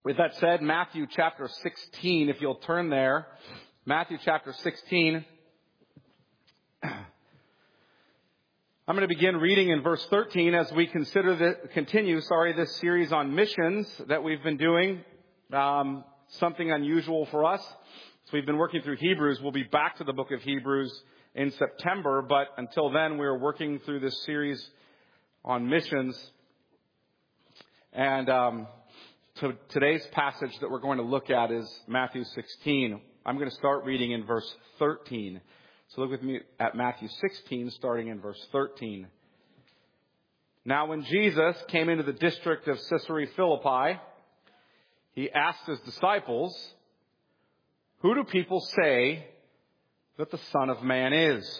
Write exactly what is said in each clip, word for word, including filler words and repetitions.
With that said, Matthew chapter sixteen, if you'll turn there. Matthew chapter sixteen. I'm going to begin reading in verse thirteen as we consider the, continue, sorry, this series on missions that we've been doing. Um, something unusual for us. So we've been working through Hebrews. We'll be back to the book of Hebrews in September, but until then we're working through this series on missions. And um, so today's passage that we're going to look at is Matthew sixteen. I'm going to start reading in verse thirteen. So look with me at Matthew sixteen, starting in verse thirteen. Now when Jesus came into the district of Caesarea Philippi, he asked his disciples, "Who do people say that the Son of Man is?"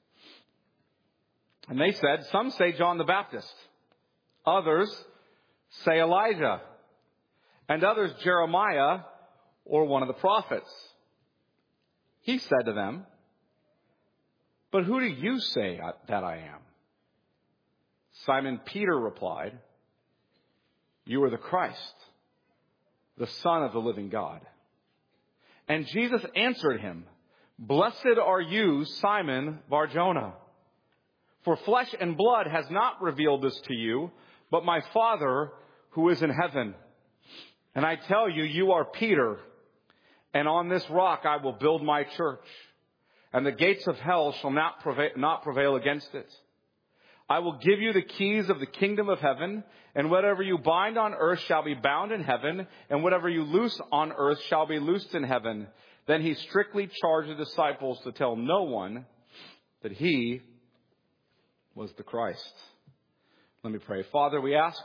And they said, "Some say John the Baptist. Others say Elijah. And others Jeremiah or one of the prophets." He said to them, "But who do you say that I am?" Simon Peter replied, "You are the Christ, the Son of the living God." And Jesus answered him, "Blessed are you, Simon Bar-Jonah, for flesh and blood has not revealed this to you, but my Father who is in heaven. And I tell you, you are Peter, and on this rock I will build my church, and the gates of hell shall not prevail, not prevail against it. I will give you the keys of the kingdom of heaven, and whatever you bind on earth shall be bound in heaven, and whatever you loose on earth shall be loosed in heaven." Then he strictly charged the disciples to tell no one that he was the Christ. Let me pray. Father, we ask,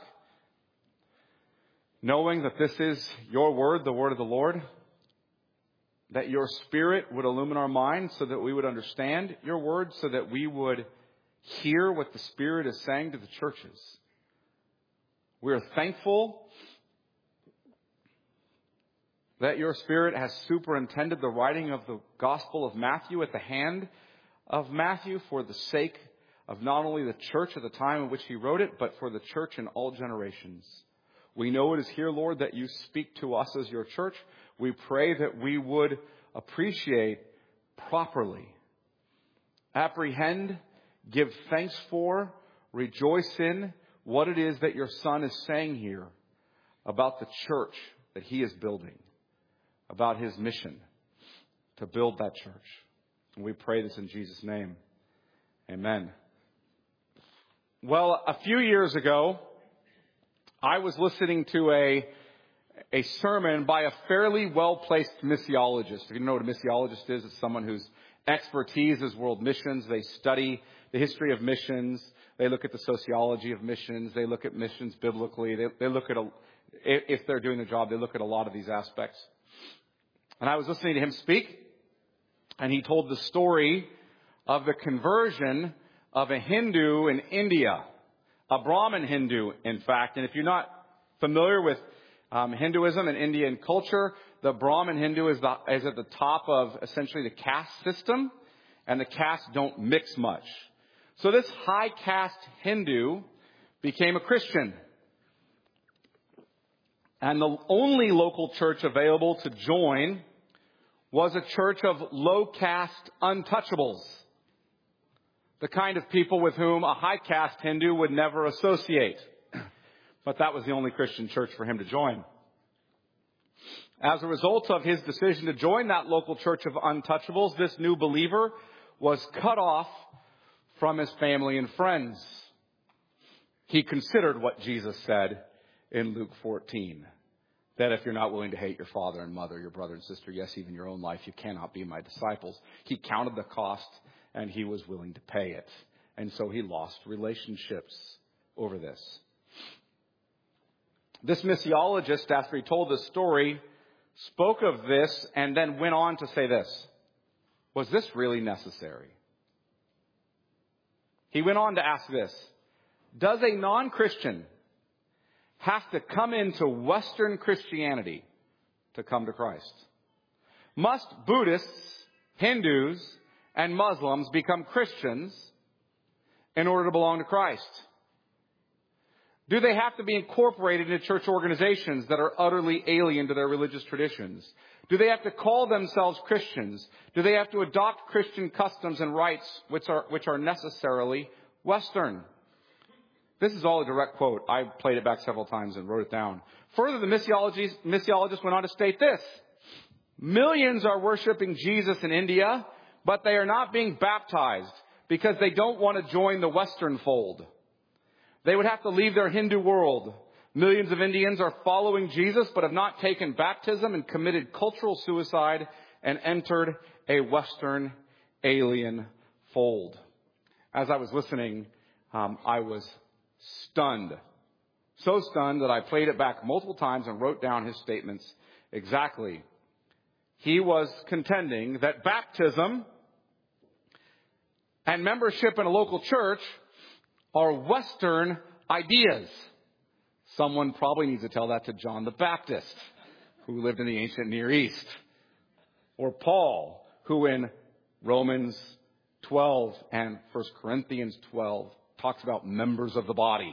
knowing that this is your word, the word of the Lord, that your Spirit would illumine our minds so that we would understand your word, so that we would hear what the Spirit is saying to the churches. We are thankful that your Spirit has superintended the writing of the Gospel of Matthew at the hand of Matthew for the sake of not only the church at the time in which he wrote it, but for the church in all generations. We know it is here, Lord, that you speak to us as your church. We pray that we would appreciate properly, apprehend, give thanks for, rejoice in what it is that your Son is saying here about the church that he is building, about his mission to build that church. And we pray this in Jesus' name. Amen. Well, a few years ago, I was listening to a, a sermon by a fairly well-placed missiologist. If you know what a missiologist is, it's someone whose expertise is world missions. They study the history of missions. They look at the sociology of missions. They look at missions biblically. They, they look at, a, if they're doing the job, they look at a lot of these aspects. And I was listening to him speak, and he told the story of the conversion of a Hindu in India, a Brahmin Hindu, in fact. And if you're not familiar with um, Hinduism and Indian culture, the Brahmin Hindu is, the, is at the top of essentially the caste system, and the castes don't mix much. So this high caste Hindu became a Christian. And the only local church available to join was a church of low caste untouchables, the kind of people with whom a high caste Hindu would never associate. But that was the only Christian church for him to join. As a result of his decision to join that local church of untouchables, this new believer was cut off from his family and friends. He considered what Jesus said in Luke fourteen, that if you're not willing to hate your father and mother, your brother and sister, yes, even your own life, you cannot be my disciples. He counted the cost, and he was willing to pay it. And so he lost relationships over this. This missiologist, after he told this story, spoke of this and then went on to say this: was this really necessary? He went on to ask this: does a non-Christian have to come into Western Christianity to come to Christ? Must Buddhists, Hindus, and Muslims become Christians in order to belong to Christ? Do they have to be incorporated into church organizations that are utterly alien to their religious traditions? Do they have to call themselves Christians? Do they have to adopt Christian customs and rites which are, which are necessarily Western? This is all a direct quote. I played it back several times and wrote it down. Further, the missiologist, missiologist went on to state this. Millions are worshiping Jesus in India, but they are not being baptized because they don't want to join the Western fold. They would have to leave their Hindu world. Millions of Indians are following Jesus, but have not taken baptism and committed cultural suicide and entered a Western alien fold. As I was listening, um, I was stunned. So stunned that I played it back multiple times and wrote down his statements exactly. He was contending that baptism and membership in a local church are Western ideas. Someone probably needs to tell that to John the Baptist, who lived in the ancient Near East. Or Paul, who in Romans twelve and First Corinthians twelve talks about members of the body.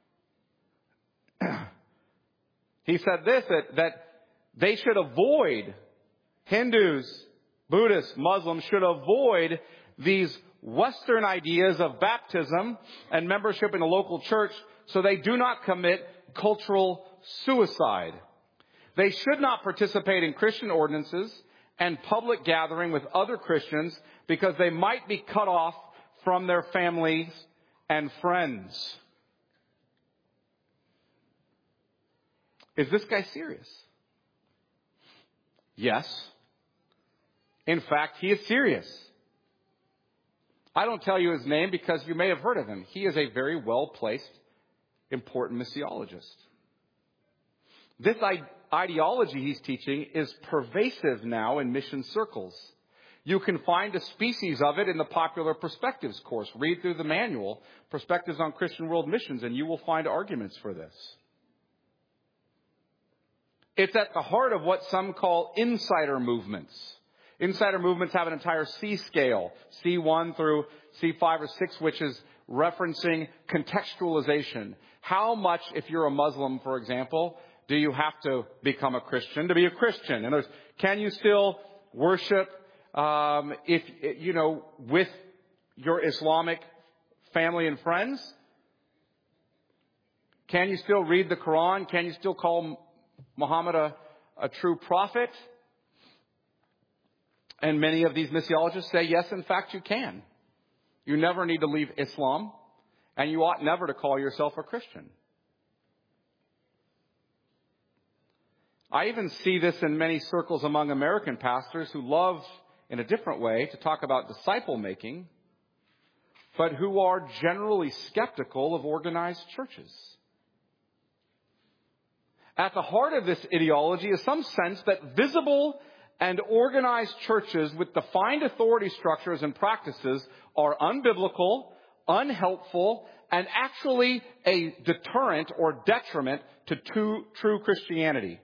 He said this, that, that they should avoid, Hindus, Buddhists, Muslims should avoid these Western ideas of baptism and membership in a local church so they do not commit cultural suicide. They should not participate in Christian ordinances and public gathering with other Christians because they might be cut off from their families and friends. Is this guy serious? Yes. In fact, he is serious. I don't tell you his name because you may have heard of him. He is a very well-placed, important missiologist. This ideology he's teaching is pervasive now in mission circles. You can find a species of it in the Popular Perspectives course. Read through the manual, Perspectives on Christian World Missions, and you will find arguments for this. It's at the heart of what some call insider movements. Insider movements have an entire C scale, C one through C five or six, which is referencing contextualization. How much, if you're a Muslim, for example, do you have to become a Christian to be a Christian? And there's, can you still worship, um, if, you know, with your Islamic family and friends? Can you still read the Quran? Can you still call Muhammad a, a true prophet? And many of these missiologists say, yes, in fact, you can. You never need to leave Islam, and you ought never to call yourself a Christian. I even see this in many circles among American pastors who love, in a different way, to talk about disciple making, but who are generally skeptical of organized churches. At the heart of this ideology is some sense that visible and organized churches with defined authority structures and practices are unbiblical, unhelpful, and actually a deterrent or detriment to true, true Christianity.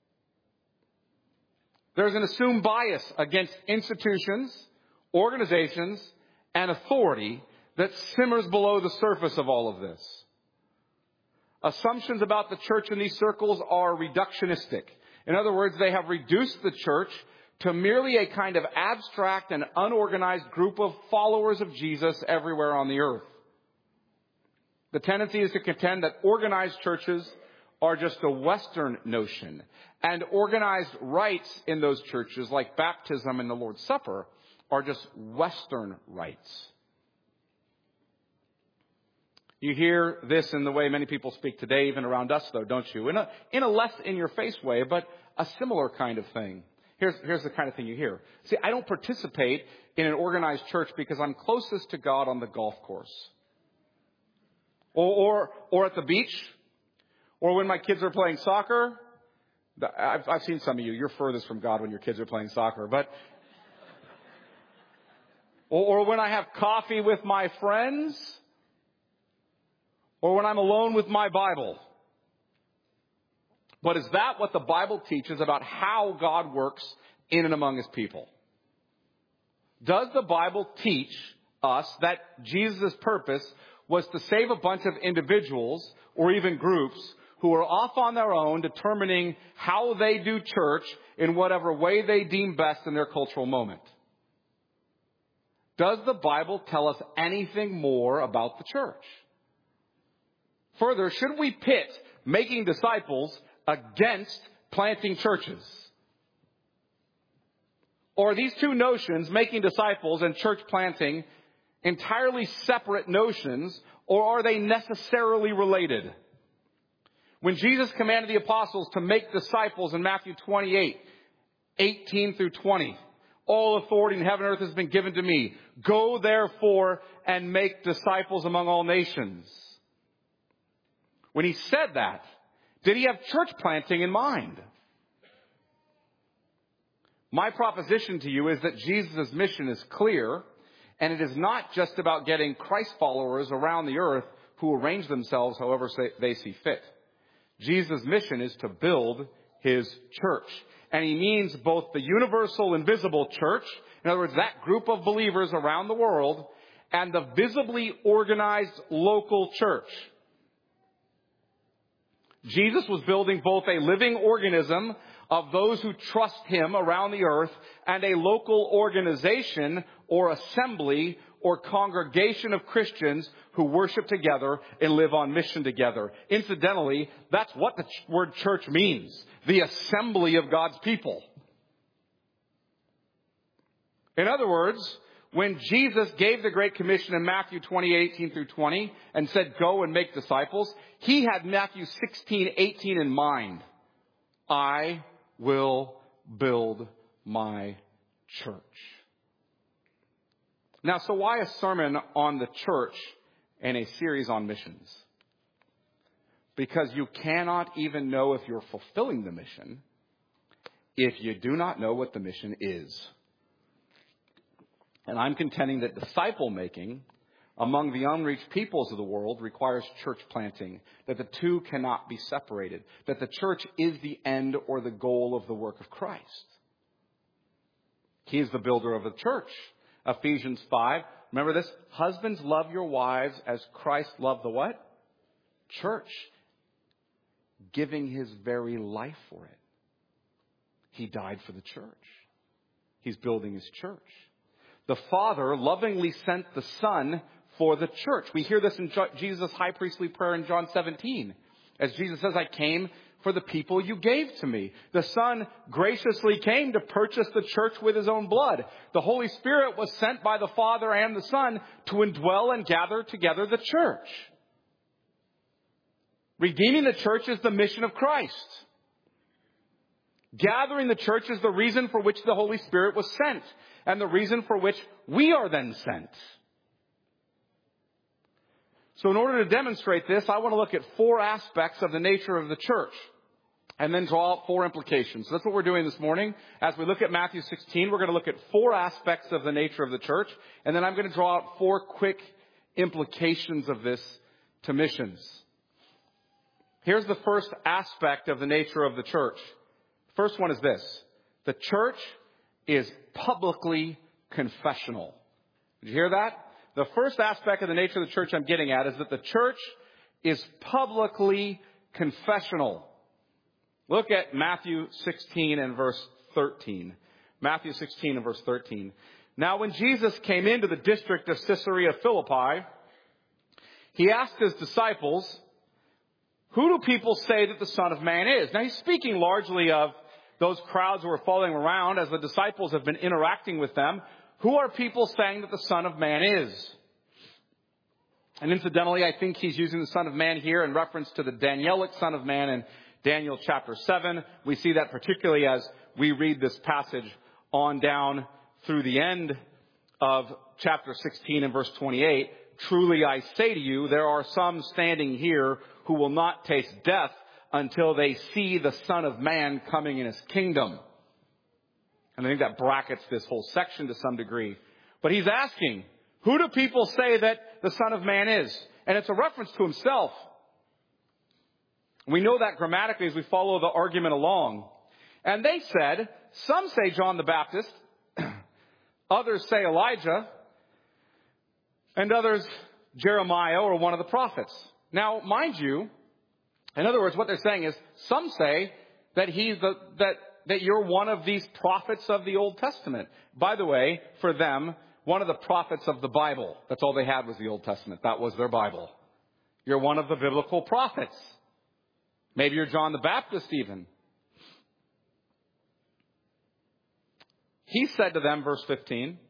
There's an assumed bias against institutions, organizations, and authority that simmers below the surface of all of this. Assumptions about the church in these circles are reductionistic. In other words, they have reduced the church to merely a kind of abstract and unorganized group of followers of Jesus everywhere on the earth. The tendency is to contend that organized churches are just a Western notion, and organized rites in those churches, like baptism and the Lord's Supper, are just Western rites. You hear this in the way many people speak today, even around us, though, don't you? In a, in a less in-your-face way, but a similar kind of thing. Here's, here's the kind of thing you hear. See, I don't participate in an organized church because I'm closest to God on the golf course. Or, or, or at the beach. Or when my kids are playing soccer. I've, I've seen some of you. You're furthest from God when your kids are playing soccer. But, or, or when I have coffee with my friends. Or when I'm alone with my Bible. But is that what the Bible teaches about how God works in and among His people? Does the Bible teach us that Jesus' purpose was to save a bunch of individuals or even groups who are off on their own determining how they do church in whatever way they deem best in their cultural moment. Does the Bible tell us anything more about the church? Further, should we pit making disciples against planting churches? Or are these two notions, making disciples and church planting, entirely separate notions, or are they necessarily related? When Jesus commanded the apostles to make disciples in Matthew twenty-eight, eighteen through twenty, all authority in heaven and earth has been given to me. Go therefore and make disciples among all nations. When he said that, did he have church planting in mind? My proposition to you is that Jesus' mission is clear, and it is not just about getting Christ followers around the earth who arrange themselves however they see fit. Jesus' mission is to build his church. And he means both the universal and visible church, in other words, that group of believers around the world, and the visibly organized local church. Jesus was building both a living organism of those who trust him around the earth and a local organization or assembly or congregation of Christians who worship together and live on mission together. Incidentally, that's what the word church means. The assembly of God's people. In other words, when Jesus gave the Great Commission in Matthew twenty-eight, eighteen through twenty and said, go and make disciples, he had Matthew sixteen, eighteen in mind. I will build my church. Now, so why a sermon on the church and a series on missions? Because you cannot even know if you're fulfilling the mission if you do not know what the mission is. And I'm contending that disciple making among the unreached peoples of the world requires church planting, that the two cannot be separated, that the church is the end or the goal of the work of Christ. He is the builder of the church. Ephesians five, remember this? Husbands, love your wives as Christ loved the what? Church. Giving his very life for it. He died for the church. He's building his church. The Father lovingly sent the Son for the church. We hear this in Jesus' high priestly prayer in John seventeen. As Jesus says, I came for the people you gave to me. The Son graciously came to purchase the church with his own blood. The Holy Spirit was sent by the Father and the Son to indwell and gather together the church. Redeeming the church is the mission of Christ. Gathering the church is the reason for which the Holy Spirit was sent, and the reason for which we are then sent. So in order to demonstrate this, I want to look at four aspects of the nature of the church and then draw out four implications. So that's what we're doing this morning. As we look at Matthew sixteen, we're going to look at four aspects of the nature of the church, and then I'm going to draw out four quick implications of this to missions. Here's the first aspect of the nature of the church. First one is this. The church is publicly confessional. Did you hear that? The first aspect of the nature of the church I'm getting at is that the church is publicly confessional. Look at Matthew sixteen and verse thirteen. Matthew sixteen and verse thirteen. Now when Jesus came into the district of Caesarea Philippi, he asked his disciples, who do people say that the Son of Man is? Now he's speaking largely of those crowds who are following around as the disciples have been interacting with them. Who are people saying that the Son of Man is? And incidentally, I think he's using the Son of Man here in reference to the Danielic Son of Man in Daniel chapter seven. We see that particularly as we read this passage on down through the end of chapter sixteen and verse twenty-eight. Truly I say to you, there are some standing here who will not taste death until they see the Son of Man coming in his kingdom. And I think that brackets this whole section to some degree. But he's asking, who do people say that the Son of Man is? And it's a reference to himself. We know that grammatically as we follow the argument along. And they said, some say John the Baptist, others say Elijah, and others Jeremiah or one of the prophets. Now, mind you, in other words, what they're saying is, some say that he's the, that, that you're one of these prophets of the Old Testament. By the way, for them, one of the prophets of the Bible. That's all they had was the Old Testament. That was their Bible. You're one of the biblical prophets. Maybe you're John the Baptist even. He said to them, verse fifteen,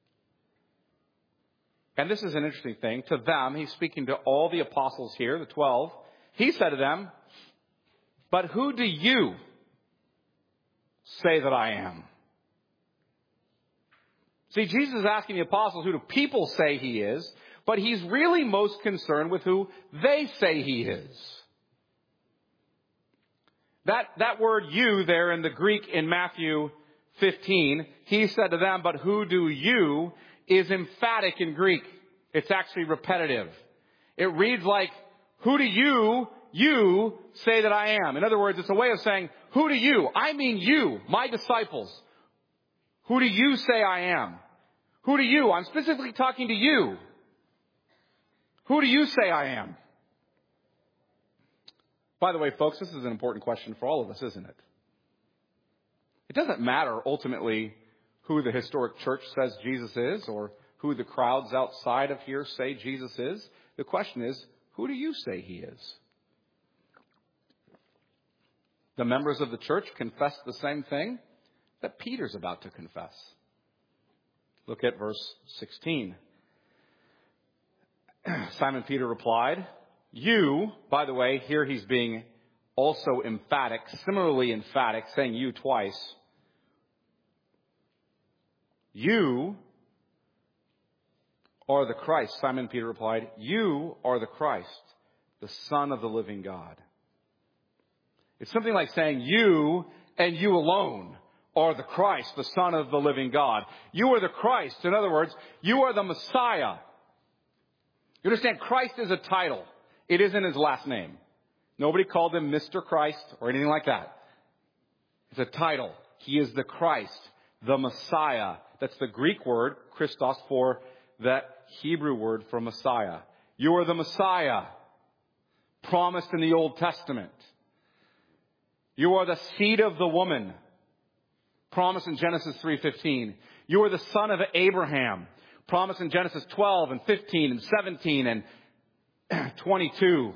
and this is an interesting thing, to them, he's speaking to all the apostles here, the twelve. He said to them, but who do you say that I am? See, Jesus is asking the apostles who do people say he is, but he's really most concerned with who they say he is. That, that word you there in the Greek in Matthew fifteen, he said to them, but who do you, is emphatic in Greek. It's actually repetitive. It reads like, who do you, you say that I am? In other words, it's a way of saying, who do you? I mean you, my disciples. Who do you say I am? Who do you? I'm specifically talking to you. Who do you say I am? By the way, folks, this is an important question for all of us, isn't it? It doesn't matter ultimately who the historic church says Jesus is or who the crowds outside of here say Jesus is. The question is, who do you say he is? The members of the church confess the same thing that Peter's about to confess. Look at verse sixteen. Simon Peter replied, you, by the way, here he's being also emphatic, similarly emphatic, saying you twice. You are the Christ. Simon Peter replied, you are the Christ, the Son of the living God. It's something like saying you and you alone are the Christ, the Son of the living God. You are the Christ. In other words, you are the Messiah. You understand, Christ is a title. It isn't his last name. Nobody called him Mister Christ or anything like that. It's a title. He is the Christ, the Messiah. That's the Greek word, Christos, for that Hebrew word for Messiah. You are the Messiah, promised in the Old Testament. You are the seed of the woman, promised in Genesis three fifteen. You are the son of Abraham, promised in Genesis twelve and fifteen and seventeen and twenty-two.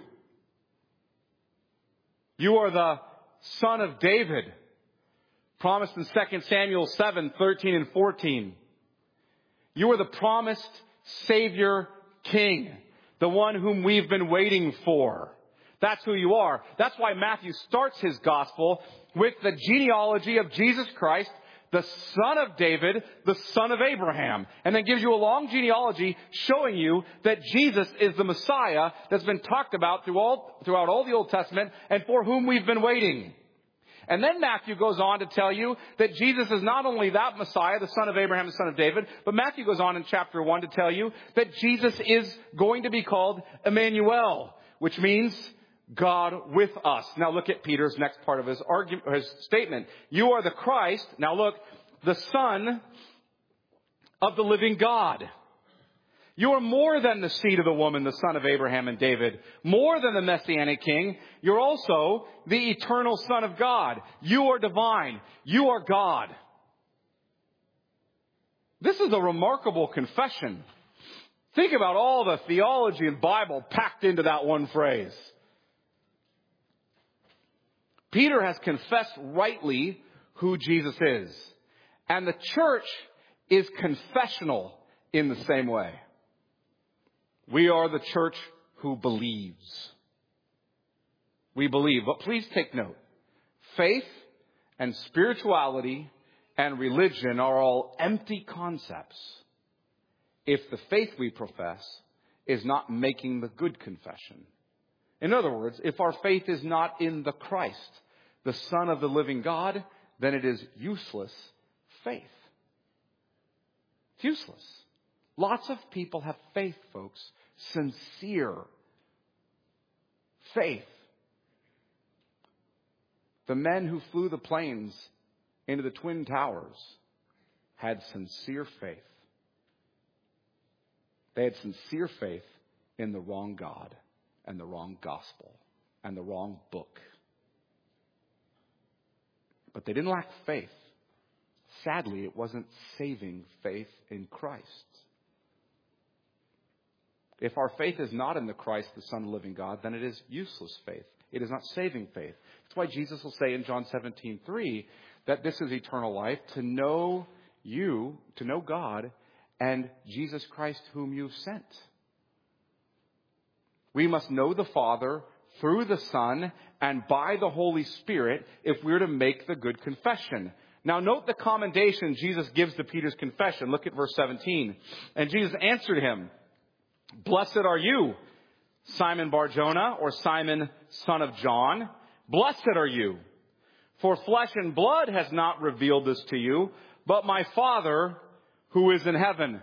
You are the son of David, promised in Second Samuel seven, thirteen and fourteen. You are the promised Savior King, the one whom we've been waiting for. That's who you are. That's why Matthew starts his gospel with the genealogy of Jesus Christ, the son of David, the son of Abraham, and then gives you a long genealogy showing you that Jesus is the Messiah that's been talked about through all, throughout all the Old Testament and for whom we've been waiting. And then Matthew goes on to tell you that Jesus is not only that Messiah, the son of Abraham, the son of David, but Matthew goes on in chapter one to tell you that Jesus is going to be called Emmanuel, which means God with us. Now look at Peter's next part of his argument, his statement. You are the Christ. Now look, the Son of the living God. You are more than the seed of the woman, the son of Abraham and David. More than the Messianic King. You're also the eternal Son of God. You are divine. You are God. This is a remarkable confession. Think about all the theology and Bible packed into that one phrase. Peter has confessed rightly who Jesus is. And the church is confessional in the same way. We are the church who believes. We believe. But please take note. Faith and spirituality and religion are all empty concepts if the faith we profess is not making the good confession. In other words, if our faith is not in the Christ, the Son of the living God, then it is useless faith. It's useless. Lots of people have faith, folks. Sincere faith. The men who flew the planes into the Twin Towers had sincere faith. They had sincere faith in the wrong God and the wrong gospel and the wrong book. But they didn't lack faith. Sadly, it wasn't saving faith in Christ. If our faith is not in the Christ, the Son of the living God, then it is useless faith. It is not saving faith. That's why Jesus will say in John seventeen three that this is eternal life, to know you, to know God, and Jesus Christ whom you've sent. We must know the Father through the Son and by the Holy Spirit if we're to make the good confession. Now note the commendation Jesus gives to Peter's confession. Look at verse seventeen. And Jesus answered him, "Blessed are you, Simon Bar-Jonah," or Simon, son of John. "Blessed are you, for flesh and blood has not revealed this to you, but my Father who is in heaven."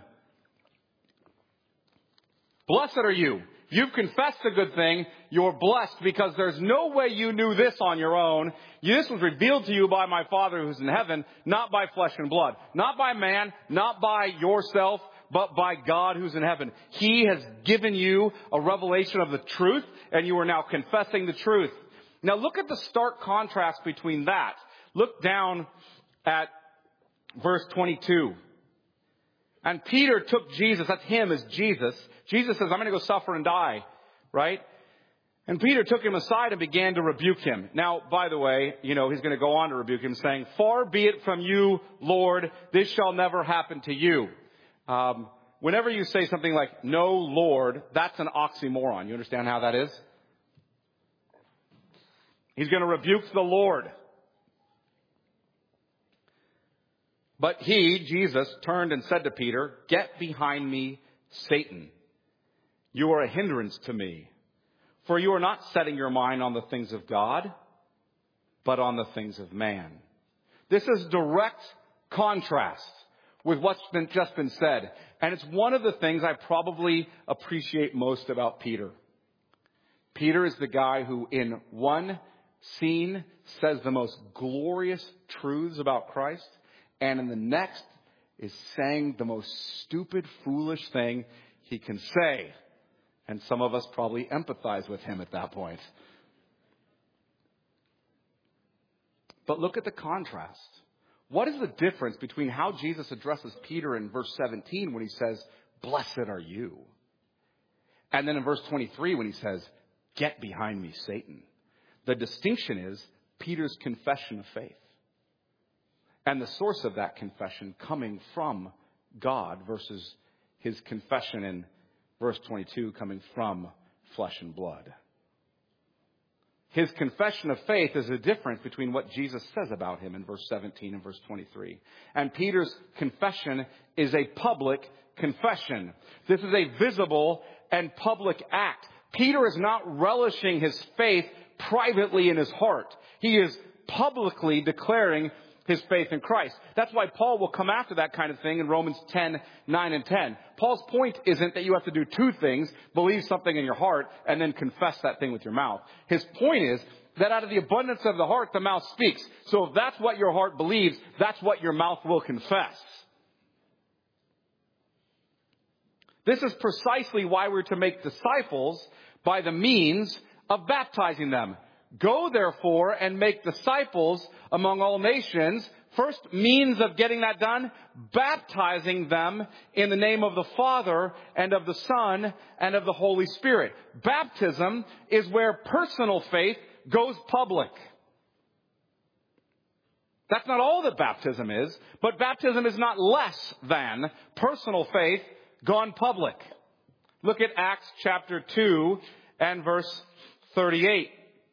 Blessed are you. You've confessed a good thing. You're blessed because there's no way you knew this on your own. This was revealed to you by my Father who's in heaven, not by flesh and blood, not by man, not by yourself, but by God who's in heaven. He has given you a revelation of the truth, and you are now confessing the truth. Now look at the stark contrast between that. Look down at verse twenty-two. And Peter took Jesus, that's him as Jesus. Jesus says, "I'm going to go suffer and die," right? And Peter took him aside and began to rebuke him. Now, by the way, you know, he's going to go on to rebuke him, saying, "Far be it from you, Lord, this shall never happen to you." Um, whenever you say something like, "No, Lord," that's an oxymoron. You understand how that is? He's going to rebuke the Lord. But he, Jesus, turned and said to Peter, "Get behind me, Satan. You are a hindrance to me, for you are not setting your mind on the things of God, but on the things of man." This is direct contrast with what's been, just been said. And it's one of the things I probably appreciate most about Peter. Peter is the guy who in one scene says the most glorious truths about Christ, and in the next is saying the most stupid, foolish thing he can say. And some of us probably empathize with him at that point. But look at the contrast. What is the difference between how Jesus addresses Peter in verse seventeen when he says, "Blessed are you," and then in verse twenty-three when he says, "Get behind me, Satan"? The distinction is Peter's confession of faith and the source of that confession coming from God versus his confession in verse twenty-two coming from flesh and blood. His confession of faith is a difference between what Jesus says about him in verse seventeen and verse twenty-three. And Peter's confession is a public confession. This is a visible and public act. Peter is not relishing his faith privately in his heart. He is publicly declaring his faith in Christ. That's why Paul will come after that kind of thing in Romans ten, nine and ten. Paul's point isn't that you have to do two things, believe something in your heart, and then confess that thing with your mouth. His point is that out of the abundance of the heart, the mouth speaks. So if that's what your heart believes, that's what your mouth will confess. This is precisely why we're to make disciples by the means of baptizing them. Go, therefore, and make disciples among all nations. First means of getting that done, baptizing them in the name of the Father and of the Son and of the Holy Spirit. Baptism is where personal faith goes public. That's not all that baptism is, but baptism is not less than personal faith gone public. Look at Acts chapter two and verse thirty-eight.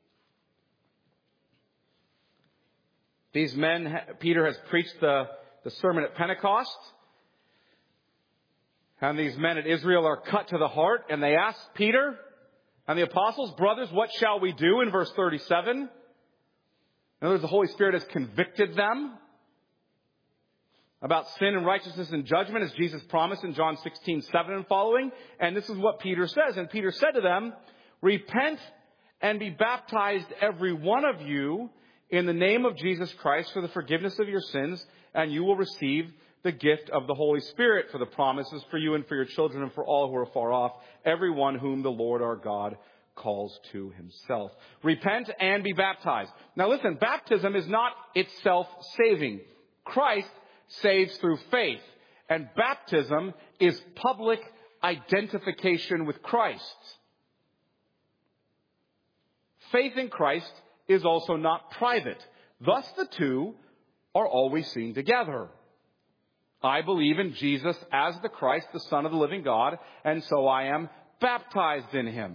These men, Peter has preached the, the sermon at Pentecost. And these men at Israel are cut to the heart. And they ask Peter and the apostles, "Brothers, what shall we do?" In verse thirty-seven. In other words, the Holy Spirit has convicted them about sin and righteousness and judgment, as Jesus promised in John sixteen, seven and following. And this is what Peter says. And Peter said to them, "Repent and be baptized, every one of you, in the name of Jesus Christ for the forgiveness of your sins, and you will receive the gift of the Holy Spirit, for the promises for you and for your children and for all who are far off, everyone whom the Lord our God calls to himself. Repent and be baptized. Now listen, baptism is not itself saving. Christ saves through faith. And baptism is public identification with Christ. Faith in Christ is also not private. Thus the two are always seen together. I believe in Jesus as the Christ, the Son of the living God, and so I am baptized in him.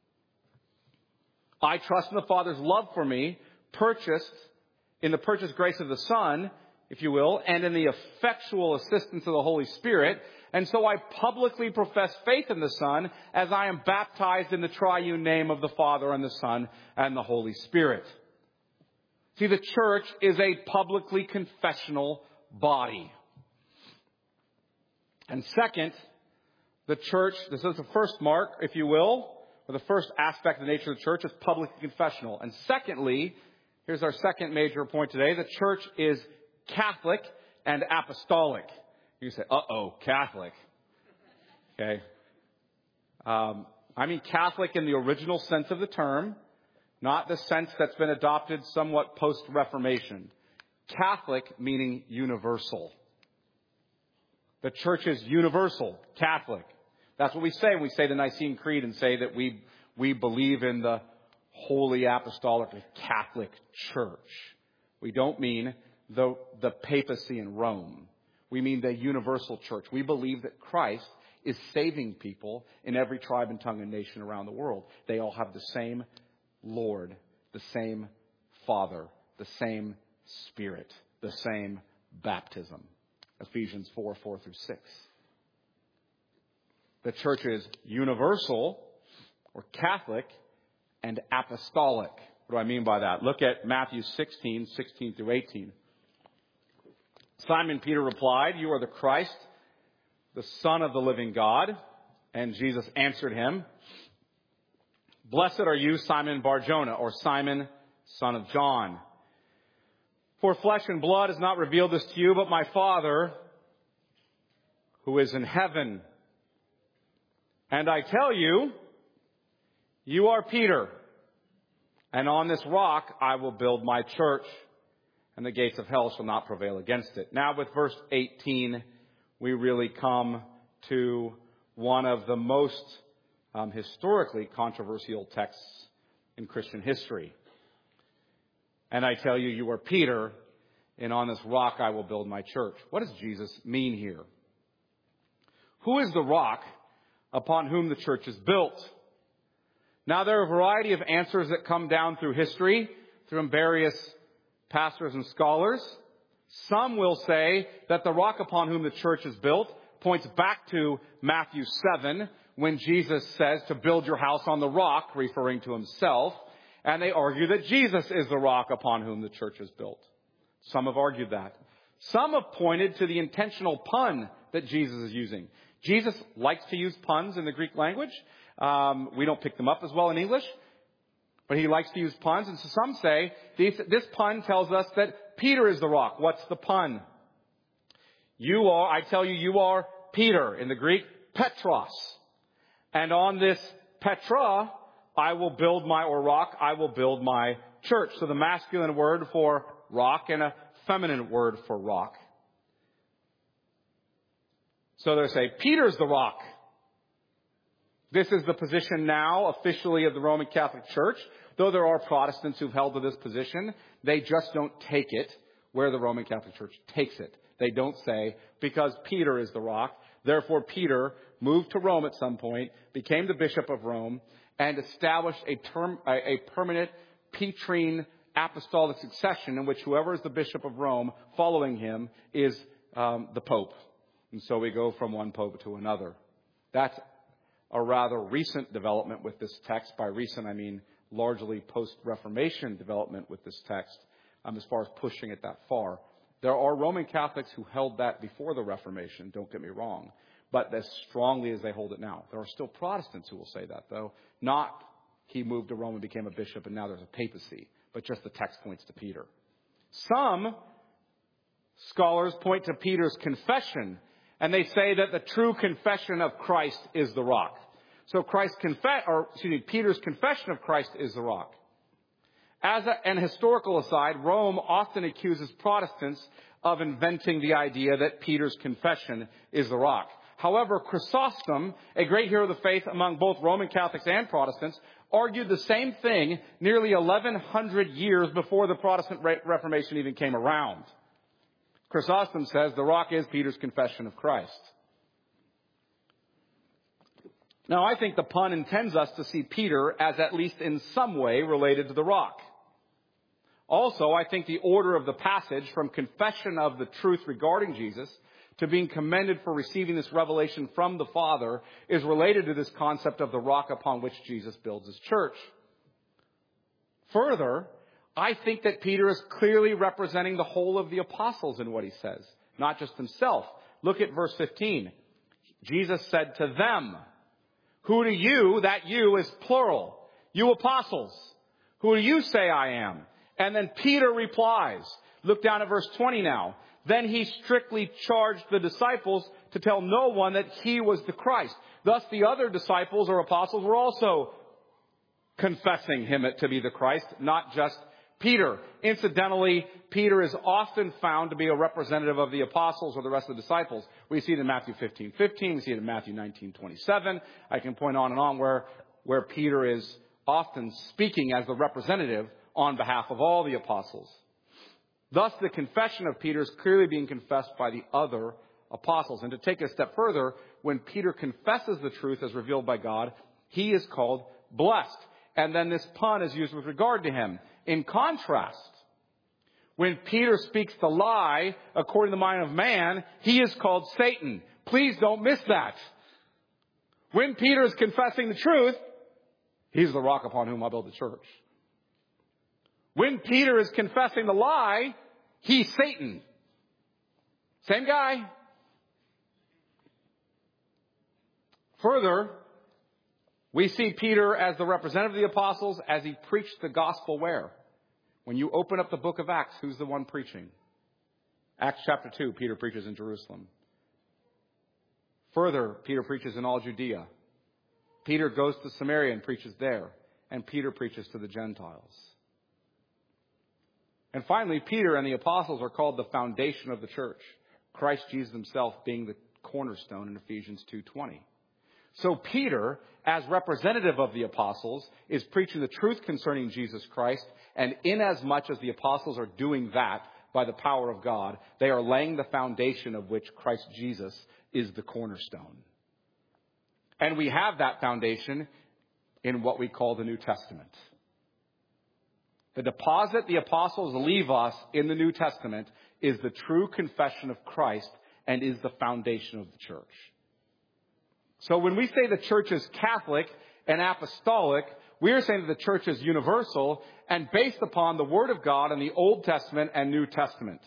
I trust in the Father's love for me, purchased in the purchased grace of the Son, if you will, and in the effectual assistance of the Holy Spirit. And so I publicly profess faith in the Son as I am baptized in the triune name of the Father and the Son and the Holy Spirit. See, the church is a publicly confessional body. And second, the church, this is the first mark, if you will, or the first aspect of the nature of the church is publicly confessional. And secondly, here's our second major point today, the church is Catholic and apostolic. You say, uh-oh, Catholic. Okay. Um, I mean Catholic in the original sense of the term, not the sense that's been adopted somewhat post-Reformation. Catholic meaning universal. The church is universal, Catholic. That's what we say when we say the Nicene Creed and say that we we believe in the Holy Apostolic Catholic Church. We don't mean the, the papacy in Rome. We mean the universal church. We believe that Christ is saving people in every tribe and tongue and nation around the world. They all have the same Lord, the same Father, the same Spirit, the same baptism. Ephesians four, four through six. The church is universal or Catholic and apostolic. What do I mean by that? Look at Matthew sixteen, sixteen through eighteen. Simon Peter replied, "You are the Christ, the Son of the living God." And Jesus answered him, "Blessed are you, Simon Bar-Jonah," or Simon, son of John. "For flesh and blood has not revealed this to you, but my Father who is in heaven. And I tell you, you are Peter, and on this rock I will build my church, and the gates of hell shall not prevail against it." Now with verse eighteen, we really come to one of the most um, historically controversial texts in Christian history. "And I tell you, you are Peter, and on this rock I will build my church." What does Jesus mean here? Who is the rock upon whom the church is built? Now, there are a variety of answers that come down through history, through various pastors and scholars. Some will say that the rock upon whom the church is built points back to Matthew seven, when Jesus says to build your house on the rock, referring to himself. And they argue that Jesus is the rock upon whom the church is built. Some have argued that. Some have pointed to the intentional pun that Jesus is using. Jesus likes to use puns in the Greek language. Um, we don't pick them up as well in English, but he likes to use puns. And so some say these, this pun tells us that Peter is the rock. What's the pun? You are, I tell you, you are Peter, in the Greek, Petros. And on this Petra, I will build my, or rock, I will build my church. So the masculine word for rock and a feminine word for rock. So they say, Peter's the rock. This is the position now officially of the Roman Catholic Church. Though there are Protestants who've held to this position, they just don't take it where the Roman Catholic Church takes it. They don't say, because Peter is the rock, therefore Peter moved to Rome at some point, became the bishop of Rome, and established a, term, a, a permanent Petrine apostolic succession in which whoever is the bishop of Rome following him is um, the Pope. And so we go from one Pope to another. That's a rather recent development with this text. By recent, I mean largely post-Reformation development with this text, um, as far as pushing it that far. There are Roman Catholics who held that before the Reformation, don't get me wrong, but as strongly as they hold it now. There are still Protestants who will say that, though. Not he moved to Rome and became a bishop and now there's a papacy, but just the text points to Peter. Some scholars point to Peter's confession, and they say that the true confession of Christ is the rock. So Christ's confe- or excuse me, Peter's confession of Christ is the rock. As a, an historical aside, Rome often accuses Protestants of inventing the idea that Peter's confession is the rock. However, Chrysostom, a great hero of the faith among both Roman Catholics and Protestants, argued the same thing nearly eleven hundred years before the Protestant Reformation even came around. Chrysostom says the rock is Peter's confession of Christ. Now, I think the pun intends us to see Peter as at least in some way related to the rock. Also, I think the order of the passage from confession of the truth regarding Jesus to being commended for receiving this revelation from the Father is related to this concept of the rock upon which Jesus builds his church. Further, I think that Peter is clearly representing the whole of the apostles in what he says, not just himself. Look at verse fifteen. Jesus said to them, "Who do you," that you is plural, "you apostles, who do you say I am?" And then Peter replies. Look down at verse twenty now. Then he strictly charged the disciples to tell no one that he was the Christ. Thus the other disciples or apostles were also confessing him to be the Christ, not just Peter. Incidentally, Peter is often found to be a representative of the apostles or the rest of the disciples. We see it in Matthew fifteen fifteen. We see it in Matthew nineteen twenty-seven. I can point on and on where, where Peter is often speaking as the representative on behalf of all the apostles. Thus, the confession of Peter is clearly being confessed by the other apostles. And to take it a step further, when Peter confesses the truth as revealed by God, he is called blessed. And then this pun is used with regard to him. In contrast, when Peter speaks the lie according to the mind of man, he is called Satan. Please don't miss that. When Peter is confessing the truth, he's the rock upon whom I build the church. When Peter is confessing the lie, he's Satan. Same guy. Further, we see Peter as the representative of the apostles as he preached the gospel where? When you open up the book of Acts, who's the one preaching? Acts chapter two, Peter preaches in Jerusalem. Further, Peter preaches in all Judea. Peter goes to Samaria and preaches there. And Peter preaches to the Gentiles. And finally, Peter and the apostles are called the foundation of the church. Christ Jesus himself being the cornerstone in Ephesians two twenty. So Peter, as representative of the apostles, is preaching the truth concerning Jesus Christ. And inasmuch as the apostles are doing that by the power of God, they are laying the foundation of which Christ Jesus is the cornerstone. And we have that foundation in what we call the New Testament. The deposit the apostles leave us in the New Testament is the true confession of Christ and is the foundation of the church. So when we say the church is Catholic and apostolic, we are saying that the church is universal and based upon the Word of God in the Old Testament and New Testament.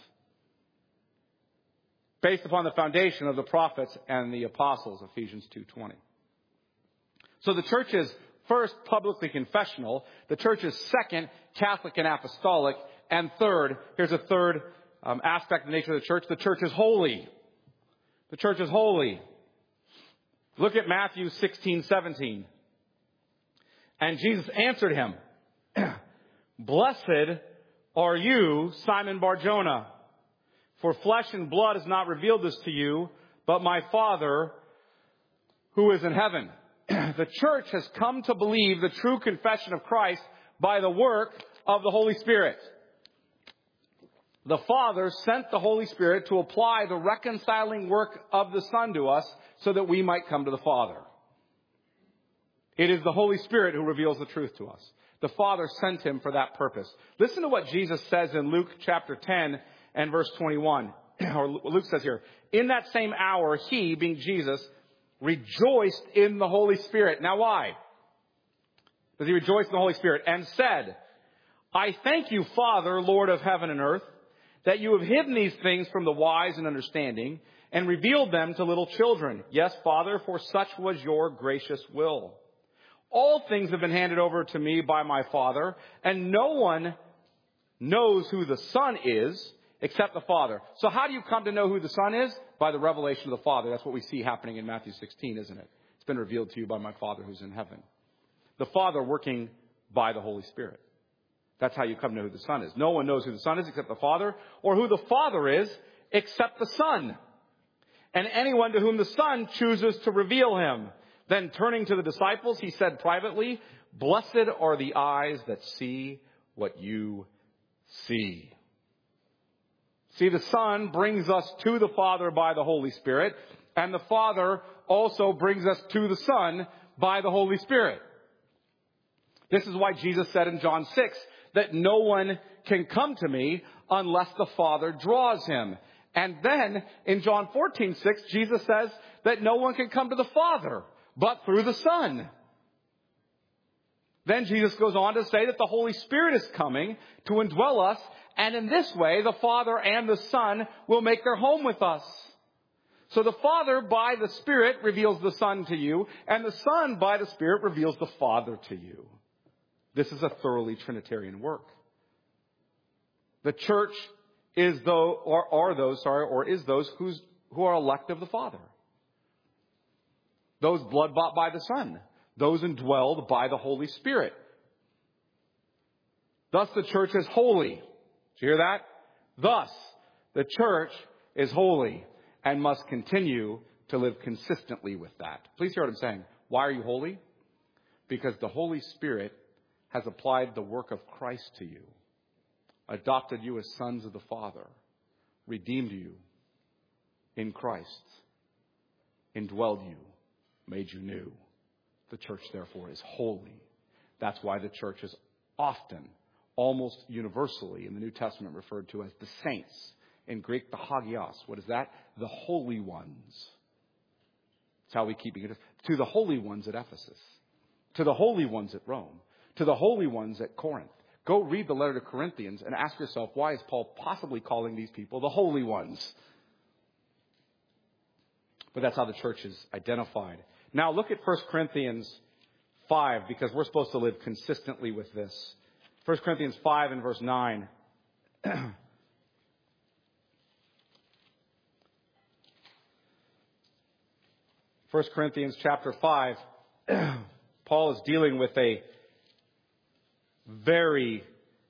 Based upon the foundation of the prophets and the apostles, Ephesians two twenty. So the church is first, publicly confessional. The church is second, Catholic and apostolic. And third, here's a third um, aspect of the nature of the church. The church is holy. The church is holy. Look at Matthew sixteen seventeen. And Jesus answered him, "Blessed are you, Simon Bar-Jonah, for flesh and blood has not revealed this to you, but my Father who is in heaven." The church has come to believe the true confession of Christ by the work of the Holy Spirit. The Father sent the Holy Spirit to apply the reconciling work of the Son to us so that we might come to the Father. It is the Holy Spirit who reveals the truth to us. The Father sent him for that purpose. Listen to what Jesus says in Luke chapter ten and verse twenty-one. Or Luke says here, "In that same hour, he," being Jesus, "rejoiced in the Holy Spirit." Now why does he rejoice in the Holy Spirit? "And said, I thank you, Father, Lord of heaven and earth, that you have hidden these things from the wise and understanding and revealed them to little children. Yes, Father, for such was your gracious will. All things have been handed over to me by my Father, and no one knows who the Son is except the Father. So how do you come to know who the Son is? By the revelation of the Father. That's what we see happening in Matthew sixteen, isn't it? It's been revealed to you by my Father who's in heaven. The Father working by the Holy Spirit. That's how you come to know who the Son is. No one knows who the Son is except the Father, or who the Father is except the Son. And anyone to whom the Son chooses to reveal him. Then turning to the disciples, he said privately, "Blessed are the eyes that see what you see." See, the Son brings us to the Father by the Holy Spirit, and the Father also brings us to the Son by the Holy Spirit. This is why Jesus said in John six that no one can come to me unless the Father draws him. And then in John fourteen six, Jesus says that no one can come to the Father but through the Son. Then Jesus goes on to say that the Holy Spirit is coming to indwell us, and in this way the Father and the Son will make their home with us. So the Father by the Spirit reveals the Son to you, and the Son by the Spirit reveals the Father to you. This is a thoroughly Trinitarian work. The church is though, or are those, sorry, or is those who's, who are elect of the Father. Those blood-bought by the Son. Those indwelled by the Holy Spirit. Thus the church is holy. Did you hear that? Thus the church is holy and must continue to live consistently with that. Please hear what I'm saying. Why are you holy? Because the Holy Spirit has applied the work of Christ to you, adopted you as sons of the Father, redeemed you in Christ, indwelled you, made you new. The church, therefore, is holy. That's why the church is often, almost universally in the New Testament referred to as the saints. In Greek, the hagios. What is that? The holy ones. That's how we keep it. To the holy ones at Ephesus. To the holy ones at Rome. To the holy ones at Corinth. Go read the letter to Corinthians and ask yourself, why is Paul possibly calling these people the holy ones? But that's how the church is identified. Now look at First Corinthians five, because we're supposed to live consistently with this. First Corinthians five and verse nine. First Corinthians chapter five. Paul is dealing with a very,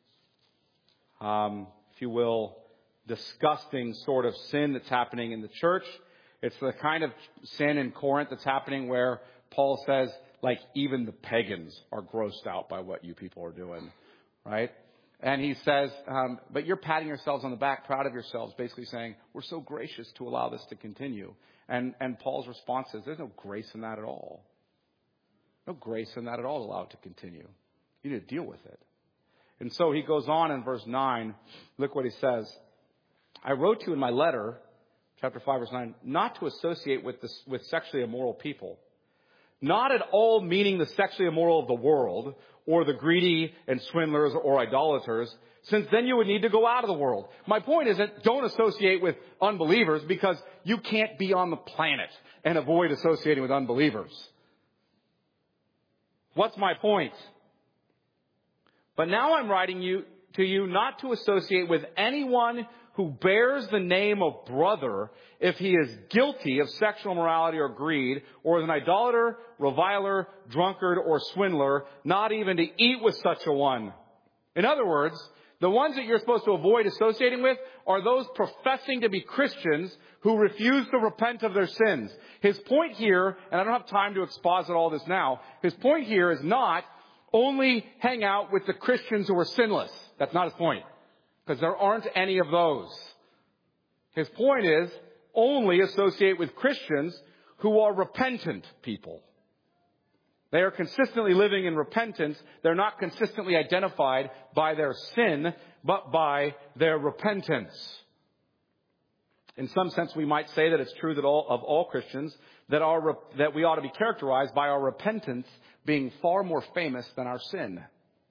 um, if you will, disgusting sort of sin that's happening in the church. It's the kind of sin in Corinth that's happening where Paul says, like, even the pagans are grossed out by what you people are doing, right? And he says, um, but you're patting yourselves on the back, proud of yourselves, basically saying, we're so gracious to allow this to continue. And, and Paul's response is, there's no grace in that at all. No grace in that at all to allow it to continue. You need to deal with it. And so he goes on in verse nine. Look what he says. I wrote to you in my letter, chapter five, verse nine, not to associate with this, with sexually immoral people. Not at all meaning the sexually immoral of the world, or the greedy and swindlers or idolaters, since then you would need to go out of the world. My point isn't don't associate with unbelievers, because you can't be on the planet and avoid associating with unbelievers. What's my point? But now I'm writing you to you not to associate with anyone who bears the name of brother if he is guilty of sexual immorality or greed, or is an idolater, reviler, drunkard, or swindler, not even to eat with such a one. In other words, the ones that you're supposed to avoid associating with are those professing to be Christians who refuse to repent of their sins. His point here, and I don't have time to exposit all this now, his point here is not only hang out with the Christians who are sinless. That's not his point. Because there aren't any of those. His point is only associate with Christians who are repentant people. They are consistently living in repentance. They're not consistently identified by their sin, but by their repentance. In some sense, we might say that it's true that all, of all Christians that, our, that we ought to be characterized by our repentance being far more famous than our sin.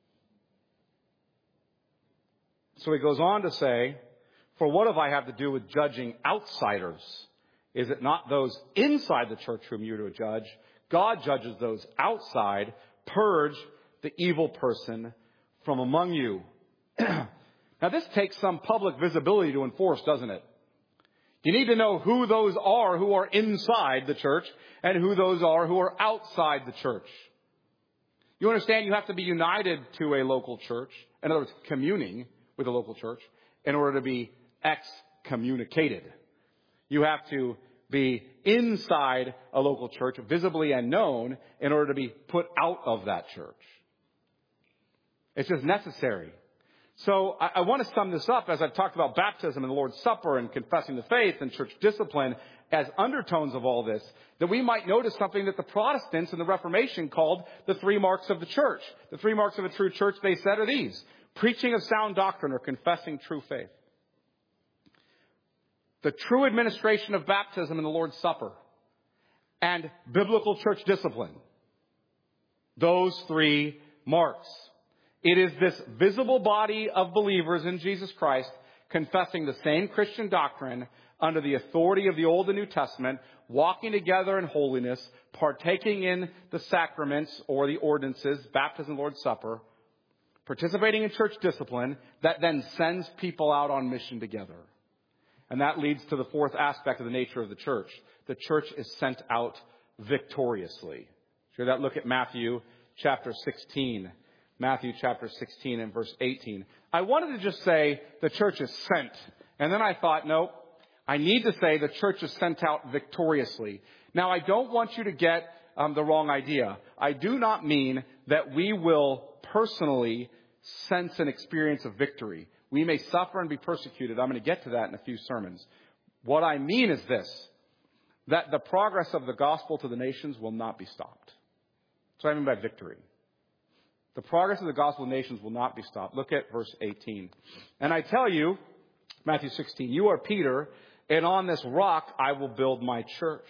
So he goes on to say, for what have I have to do with judging outsiders? Is it not those inside the church whom you are to judge? God judges those outside. Purge the evil person from among you. Now, this takes some public visibility to enforce, doesn't it? You need to know who those are who are inside the church and who those are who are outside the church. You understand you have to be united to a local church, in other words, communing with a local church, in order to be excommunicated. You have to be inside a local church, visibly and known, in order to be put out of that church. It's just necessary. So I, I want to sum this up as I've talked about baptism and the Lord's Supper and confessing the faith and church discipline as undertones of all this, that we might notice something that the Protestants and the Reformation called the three marks of the church. The three marks of a true church, they said, are these: preaching of sound doctrine or confessing true faith, the true administration of baptism and the Lord's Supper, and biblical church discipline. Those three marks. It is this visible body of believers in Jesus Christ confessing the same Christian doctrine under the authority of the Old and New Testament, walking together in holiness, partaking in the sacraments or the ordinances, baptism, Lord's Supper, participating in church discipline, that then sends people out on mission together. And that leads to the fourth aspect of the nature of the church. The church is sent out victoriously. Hear that? Look at Matthew chapter sixteen. Matthew chapter sixteen and verse eighteen. I wanted to just say the church is sent. And then I thought, no, I need to say the church is sent out victoriously. Now, I don't want you to get um, the wrong idea. I do not mean that we will personally sense an experience of victory. We may suffer and be persecuted. I'm going to get to that in a few sermons. What I mean is this, that the progress of the gospel to the nations will not be stopped. That's what I mean by victory. The progress of the gospel to the nations will not be stopped. Look at verse eighteen. And I tell you, Matthew sixteen, you are Peter, and on this rock I will build my church.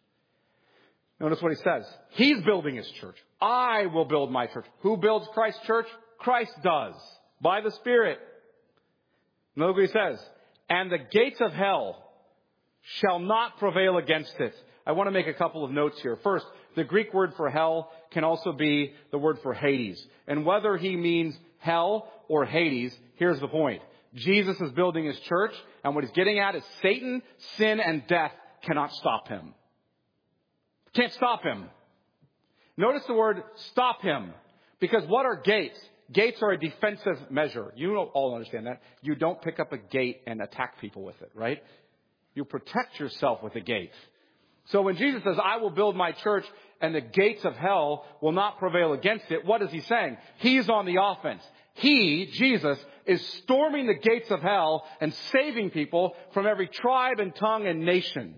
Notice what he says. He's building his church. I will build my church. Who builds Christ's church? Christ does, by the Spirit. Look what he says. And the gates of hell shall not prevail against it. I want to make a couple of notes here. First, the Greek word for hell can also be the word for Hades. And whether he means hell or Hades, here's the point. Jesus is building his church, and what he's getting at is Satan, sin, and death cannot stop him. Can't stop him. Notice the word stop him. Because what are gates? Gates are a defensive measure. You all understand that. You don't pick up a gate and attack people with it, right? You protect yourself with a gate. So when Jesus says, I will build my church and the gates of hell will not prevail against it, what is he saying? He's on the offense. He, Jesus, is storming the gates of hell and saving people from every tribe and tongue and nation.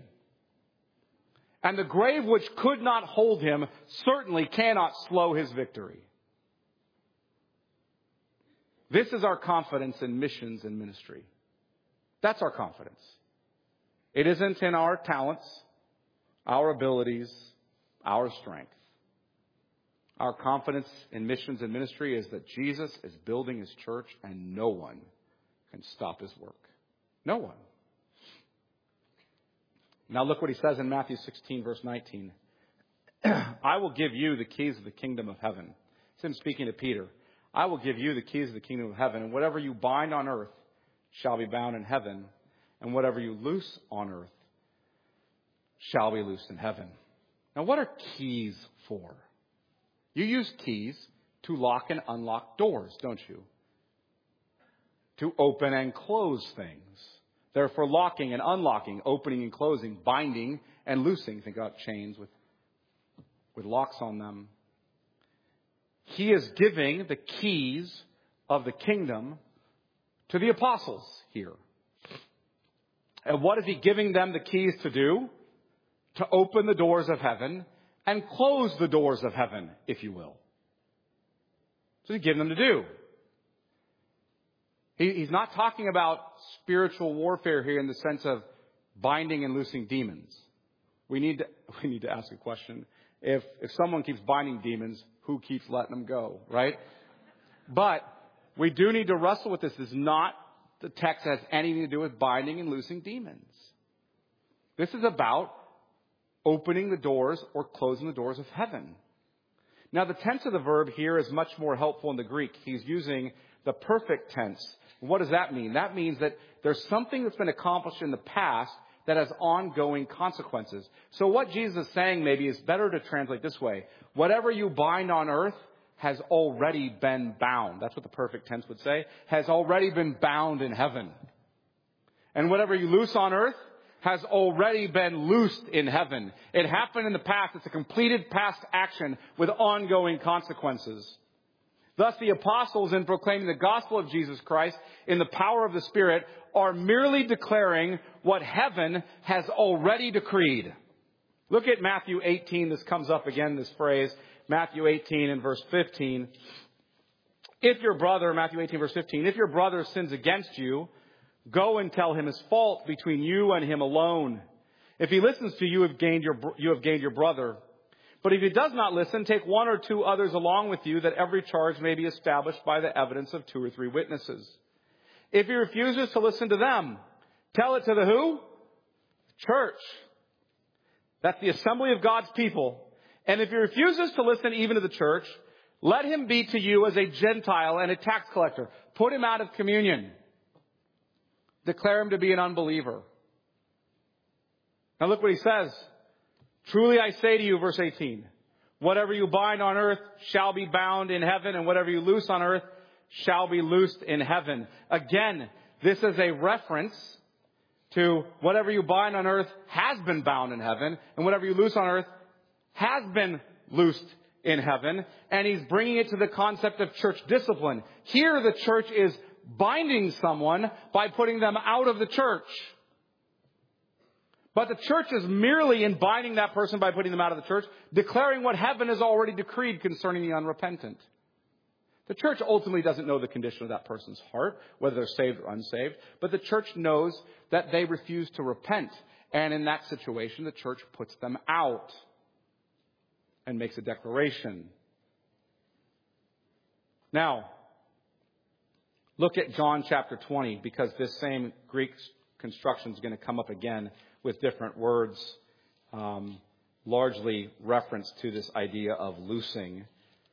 And the grave which could not hold him certainly cannot slow his victory. This is our confidence in missions and ministry. That's our confidence. It isn't in our talents, our abilities, our strength. Our confidence in missions and ministry is that Jesus is building his church and no one can stop his work. No one. Now look what he says in Matthew sixteen, verse nineteen. I will give you the keys of the kingdom of heaven. It's him speaking to Peter. I will give you the keys of the kingdom of heaven, and whatever you bind on earth shall be bound in heaven, and whatever you loose on earth shall be loosed in heaven. Now, what are keys for? You use keys to lock and unlock doors, don't you? To open and close things. They're for locking and unlocking, opening and closing, binding and loosing. Think about chains with, with locks on them. He is giving the keys of the kingdom to the apostles here. And what is he giving them the keys to do? To open the doors of heaven and close the doors of heaven, if you will. So he's giving them to do. He, he's not talking about spiritual warfare here in the sense of binding and loosing demons. We need to, we need to ask a question. If, if someone keeps binding demons, who keeps letting them go, right? But we do need to wrestle with this. This is not the text that has anything to do with binding and loosing demons. This is about opening the doors or closing the doors of heaven. Now, the tense of the verb here is much more helpful in the Greek. He's using the perfect tense. What does that mean? That means that there's something that's been accomplished in the past that has ongoing consequences. So what Jesus is saying maybe is better to translate this way. Whatever you bind on earth has already been bound. That's what the perfect tense would say. Has already been bound in heaven. And whatever you loose on earth has already been loosed in heaven. It happened in the past. It's a completed past action with ongoing consequences. Thus, the apostles, in proclaiming the gospel of Jesus Christ in the power of the Spirit, are merely declaring what heaven has already decreed. Look at Matthew eighteen. This comes up again, this phrase. Matthew eighteen and verse fifteen. If your brother, Matthew eighteen verse fifteen, if your brother sins against you, go and tell him his fault between you and him alone. If he listens to you, you have gained your, you have gained your brother. But if he does not listen, take one or two others along with you, that every charge may be established by the evidence of two or three witnesses. If he refuses to listen to them, tell it to the who? Church. That's the assembly of God's people. And if he refuses to listen even to the church, let him be to you as a Gentile and a tax collector. Put him out of communion. Declare him to be an unbeliever. Now look what he says. Truly I say to you, verse eighteen, whatever you bind on earth shall be bound in heaven, and whatever you loose on earth shall be loosed in heaven. Again, this is a reference to whatever you bind on earth has been bound in heaven, and whatever you loose on earth has been loosed in heaven. And he's bringing it to the concept of church discipline. Here the church is binding someone by putting them out of the church. But the church is merely, in binding that person by putting them out of the church, declaring what heaven has already decreed concerning the unrepentant. The church ultimately doesn't know the condition of that person's heart, whether they're saved or unsaved. But the church knows that they refuse to repent. And in that situation, the church puts them out and makes a declaration. Now, look at John chapter twenty, because this same Greek construction is going to come up again with different words, um, largely reference to this idea of loosing.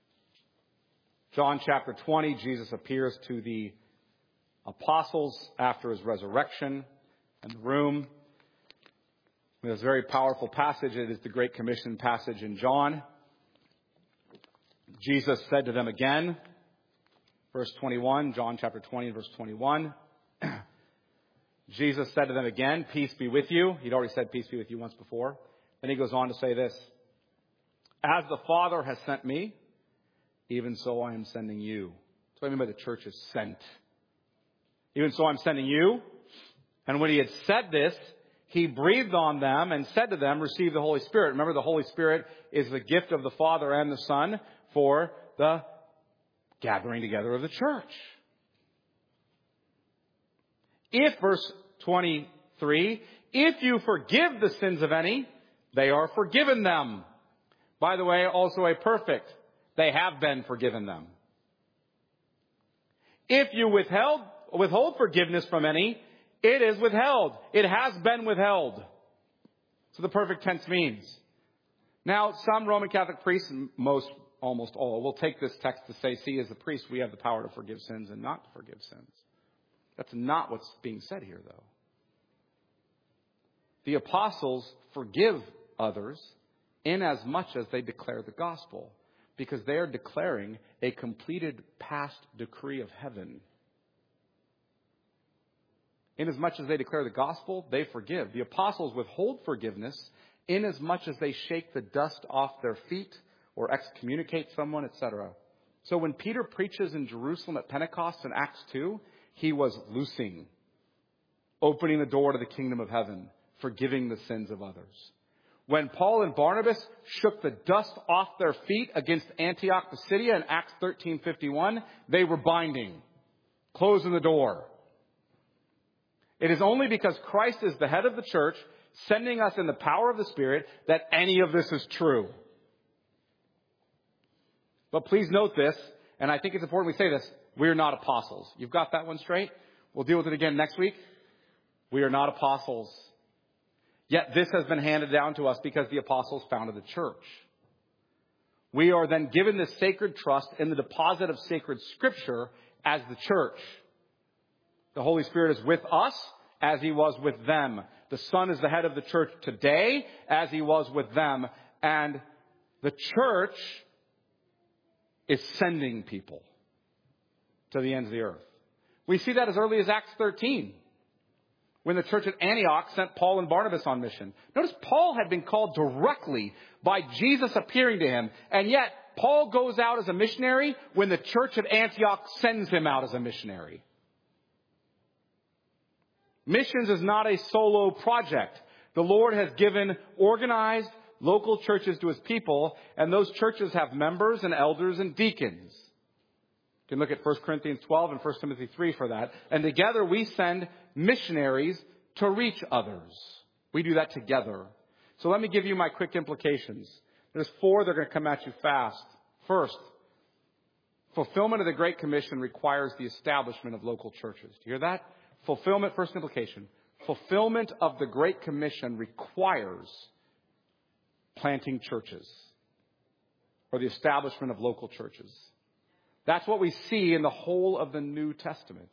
John chapter twenty, Jesus appears to the apostles after his resurrection in the room. This very powerful passage. It is the Great Commission passage in John. Jesus said to them again, verse twenty-one, John chapter twenty, verse twenty-one. Jesus said to them again, peace be with you. He'd already said peace be with you once before. Then he goes on to say this. As the Father has sent me, even so I am sending you. That's what I mean by the church is sent. Even so I'm sending you. And when he had said this, he breathed on them and said to them, receive the Holy Spirit. Remember, the Holy Spirit is the gift of the Father and the Son for the gathering together of the church. If, verse twenty-three, if you forgive the sins of any, they are forgiven them. By the way, also a perfect. They have been forgiven them. If you withheld, withhold forgiveness from any, it is withheld. It has been withheld. So the perfect tense means. Now, some Roman Catholic priests, most, almost all, will take this text to say, see, as a priest, we have the power to forgive sins and not to forgive sins. That's not what's being said here, though. The apostles forgive others inasmuch as they declare the gospel, because they are declaring a completed past decree of heaven. Inasmuch as they declare the gospel, they forgive. The apostles withhold forgiveness inasmuch as they shake the dust off their feet or excommunicate someone, et cetera. So when Peter preaches in Jerusalem at Pentecost in Acts two, he was loosing, opening the door to the kingdom of heaven, forgiving the sins of others. When Paul and Barnabas shook the dust off their feet against Antioch Pisidia in Acts thirteen fifty-one, they were binding, closing the door. It is only because Christ is the head of the church, sending us in the power of the Spirit, that any of this is true. But please note this, and I think it's important we say this, we are not apostles. You've got that one straight? We'll deal with it again next week. We are not apostles. Yet this has been handed down to us because the apostles founded the church. We are then given this sacred trust in the deposit of sacred scripture as the church. The Holy Spirit is with us as he was with them. The Son is the head of the church today as he was with them. And the church is sending people to the ends of the earth. We see that as early as Acts thirteen, when the church at Antioch sent Paul and Barnabas on mission. Notice Paul had been called directly by Jesus appearing to him, and yet Paul goes out as a missionary when the church at Antioch sends him out as a missionary. Missions is not a solo project. The Lord has given organized local churches to his people, and those churches have members and elders and deacons. You can look at First Corinthians twelve and First Timothy three for that. And together we send missionaries to reach others. We do that together. So let me give you my quick implications. There's four that are going to come at you fast. First, fulfillment of the Great Commission requires the establishment of local churches. Do you hear that? Fulfillment, first implication. Fulfillment of the Great Commission requires planting churches or the establishment of local churches. That's what we see in the whole of the New Testament.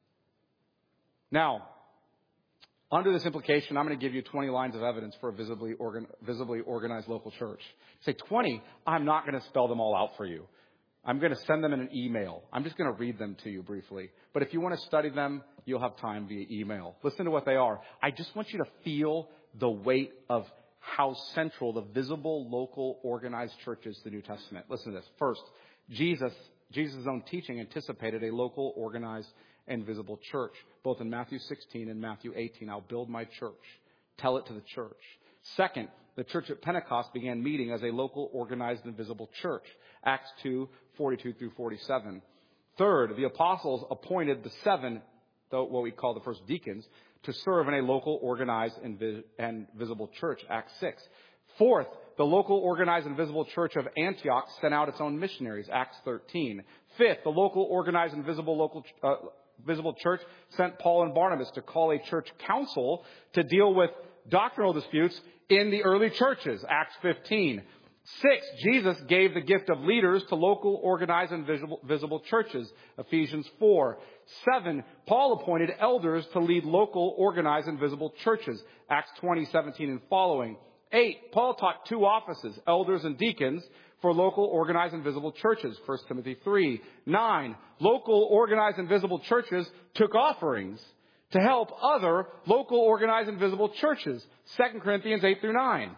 Now, under this implication, I'm going to give you twenty lines of evidence for a visibly, organ, visibly organized local church. Say twenty, I'm not going to spell them all out for you. I'm going to send them in an email. I'm just going to read them to you briefly. But if you want to study them, you'll have time via email. Listen to what they are. I just want you to feel the weight of how central the visible, local, organized church is to the New Testament. Listen to this. First, Jesus, Jesus' own teaching anticipated a local, organized, and visible church. Both in Matthew sixteen and Matthew eighteen, I'll build my church. Tell it to the church. Second, the church at Pentecost began meeting as a local, organized, and visible church. Acts two, forty-two through forty-seven. Third, the apostles appointed the seven, what we call the first deacons, to serve in a local, organized, and, vis- and visible church. Acts six. Fourth, the local, organized, and visible church of Antioch sent out its own missionaries. Acts thirteen. Fifth, the local, organized, and visible local uh, visible church sent Paul and Barnabas to call a church council to deal with doctrinal disputes in the early churches. Acts fifteen. Six, Jesus gave the gift of leaders to local, organized, and visible, visible churches. Ephesians four. Seven, Paul appointed elders to lead local, organized, and visible churches. Acts twenty, seventeen and following. Eight, Paul taught two offices, elders and deacons, for local, organized, and visible churches. First Timothy three. Nine, local, organized, and visible churches took offerings to help other local, organized, and visible churches. Second Corinthians eight through nine.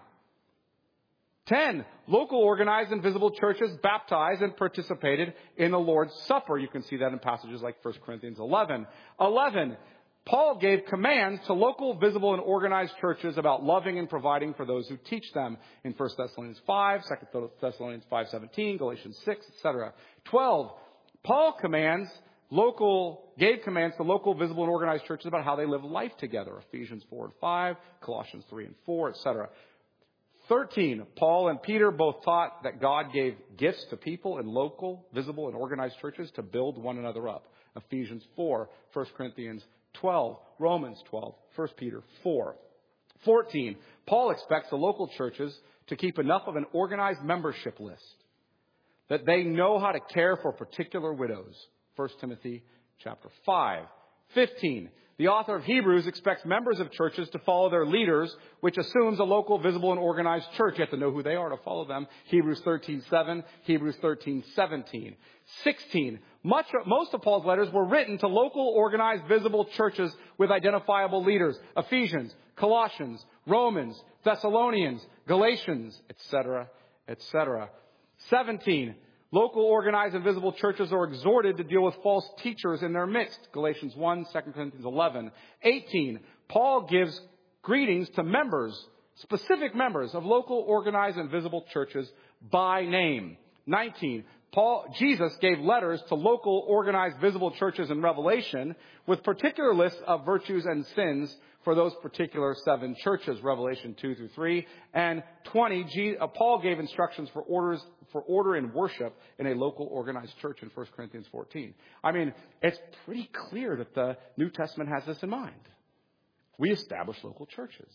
Ten, local, organized, and visible churches baptized and participated in the Lord's Supper. You can see that in passages like First Corinthians eleven. Eleven, Paul gave commands to local, visible, and organized churches about loving and providing for those who teach them in First Thessalonians five, Second Thessalonians five seventeen, Galatians six, et cetera. Twelve, Paul commands local, gave commands to local, visible, and organized churches about how they live life together. Ephesians four and five, Colossians three and four, et cetera. Thirteen, Paul and Peter both taught that God gave gifts to people in local, visible, and organized churches to build one another up. Ephesians four, First Corinthians twelve, Romans twelve, First Peter four. Fourteen, Paul expects the local churches to keep enough of an organized membership list that they know how to care for particular widows. First Timothy chapter five. Fifteen, the author of Hebrews expects members of churches to follow their leaders, which assumes a local, visible, and organized church. You have to know who they are to follow them. Hebrews thirteen seven, Hebrews thirteen seventeen. Sixteen, much, most of Paul's letters were written to local, organized, visible churches with identifiable leaders. Ephesians, Colossians, Romans, Thessalonians, Galatians, et cetera, et cetera. Seventeen, local, organized, and visible churches are exhorted to deal with false teachers in their midst. Galatians one, Second Corinthians eleven. Eighteen, Paul gives greetings to members, specific members of local, organized, and visible churches by name. Nineteen, Paul, Jesus gave letters to local, organized, visible churches in Revelation with particular lists of virtues and sins for those particular seven churches, Revelation two through three. And twenty, G, uh, Paul gave instructions for orders, for order and worship in a local organized church in First Corinthians fourteen. I mean, it's pretty clear that the New Testament has this in mind. We establish local churches.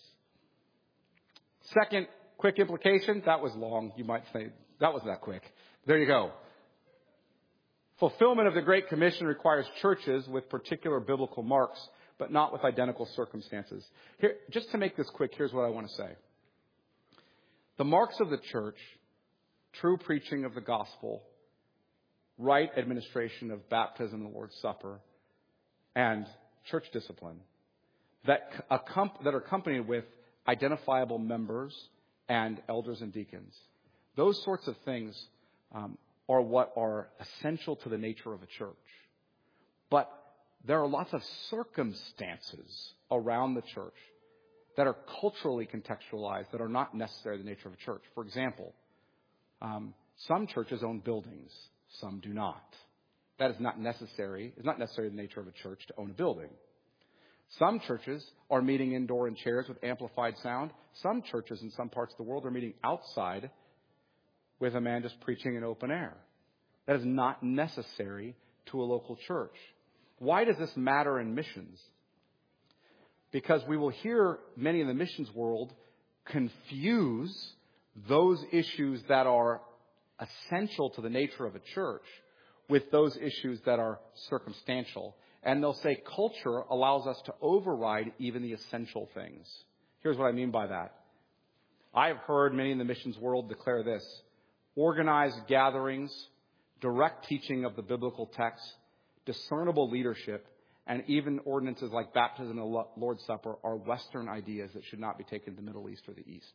Second quick implication, that was long. You might say, that wasn't that quick. There you go. Fulfillment of the Great Commission requires churches with particular biblical marks, but not with identical circumstances. Here, just to make this quick, here's what I want to say. The marks of the church, true preaching of the gospel, right administration of baptism and the Lord's Supper, and church discipline that, accom- that are accompanied with identifiable members and elders and deacons. Those sorts of things um, are what are essential to the nature of a church. But there are lots of circumstances around the church that are culturally contextualized that are not necessary to the nature of a church. For example, um, some churches own buildings, some do not. That is not necessary. It's not necessary to the nature of a church to own a building. Some churches are meeting indoor in chairs with amplified sound. Some churches in some parts of the world are meeting outside with a man just preaching in open air. That is not necessary to a local church. Why does this matter in missions? Because we will hear many in the missions world confuse those issues that are essential to the nature of a church with those issues that are circumstantial. And they'll say culture allows us to override even the essential things. Here's what I mean by that. I have heard many in the missions world declare this: organized gatherings, direct teaching of the biblical text, discernible leadership, and even ordinances like baptism and the Lord's Supper are Western ideas that should not be taken to the Middle East or the East.